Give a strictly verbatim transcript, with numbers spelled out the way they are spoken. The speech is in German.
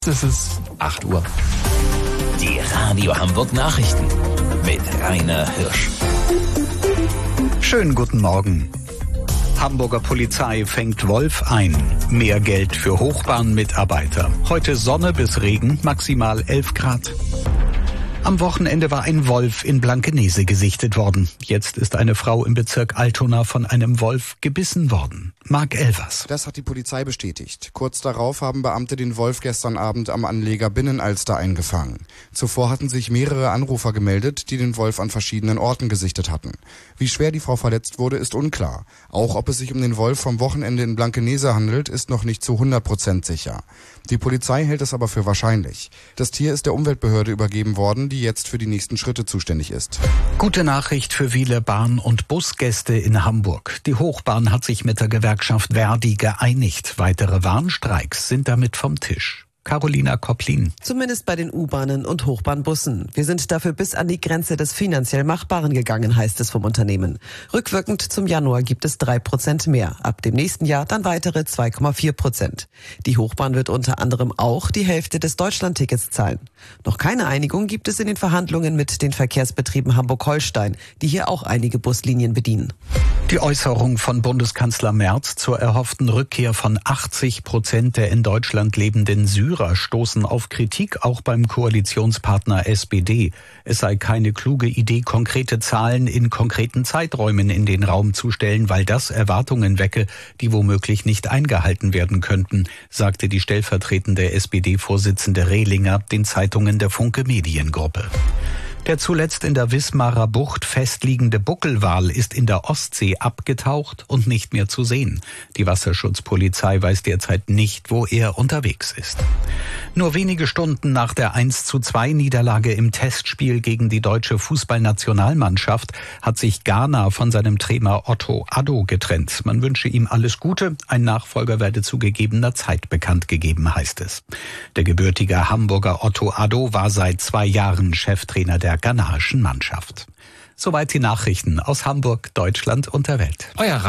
Es ist acht Uhr. Die Radio Hamburg Nachrichten mit Rainer Hirsch. Schönen guten Morgen. Hamburger Polizei fängt Wolf ein. Mehr Geld für Hochbahnmitarbeiter. Heute Sonne bis Regen, maximal elf Grad. Am Wochenende war ein Wolf in Blankenese gesichtet worden. Jetzt ist eine Frau im Bezirk Altona von einem Wolf gebissen worden. Marc Elvers. Das hat die Polizei bestätigt. Kurz darauf haben Beamte den Wolf gestern Abend am Anleger Binnenalster eingefangen. Zuvor hatten sich mehrere Anrufer gemeldet, die den Wolf an verschiedenen Orten gesichtet hatten. Wie schwer die Frau verletzt wurde, ist unklar. Auch ob es sich um den Wolf vom Wochenende in Blankenese handelt, ist noch nicht zu hundert Prozent sicher. Die Polizei hält es aber für wahrscheinlich. Das Tier ist der Umweltbehörde übergeben worden, die jetzt für die nächsten Schritte zuständig ist. Gute Nachricht für viele Bahn- und Busgäste in Hamburg. Die Hochbahn hat sich mit der Gewerkschaft Verdi geeinigt. Weitere Warnstreiks sind damit vom Tisch. Carolina Kopplin. Zumindest bei den U-Bahnen und Hochbahnbussen. Wir sind dafür bis an die Grenze des finanziell Machbaren gegangen, heißt es vom Unternehmen. Rückwirkend zum Januar gibt es drei Prozent mehr. Ab dem nächsten Jahr dann weitere zwei Komma vier Prozent. Die Hochbahn wird unter anderem auch die Hälfte des Deutschlandtickets zahlen. Noch keine Einigung gibt es in den Verhandlungen mit den Verkehrsbetrieben Hamburg-Holstein, die hier auch einige Buslinien bedienen. Die Äußerung von Bundeskanzler Merz zur erhofften Rückkehr von achtzig Prozent der in Deutschland lebenden Syrer stoßen auf Kritik, auch beim Koalitionspartner S P D. Es sei keine kluge Idee, konkrete Zahlen in konkreten Zeiträumen in den Raum zu stellen, weil das Erwartungen wecke, die womöglich nicht eingehalten werden könnten, sagte die stellvertretende S P D-Vorsitzende Rehlinger den Zeitungen der Funke Mediengruppe. Der zuletzt in der Wismarer Bucht festliegende Buckelwal ist in der Ostsee abgetaucht und nicht mehr zu sehen. Die Wasserschutzpolizei weiß derzeit nicht, wo er unterwegs ist. Nur wenige Stunden nach der eins zu zwei Niederlage im Testspiel gegen die deutsche Fußballnationalmannschaft hat sich Ghana von seinem Trainer Otto Addo getrennt. Man wünsche ihm alles Gute. Ein Nachfolger werde zu gegebener Zeit bekannt gegeben, heißt es. Der gebürtige Hamburger Otto Addo war seit zwei Jahren Cheftrainer der ghanaischen Mannschaft. Soweit die Nachrichten aus Hamburg, Deutschland und der Welt. Euer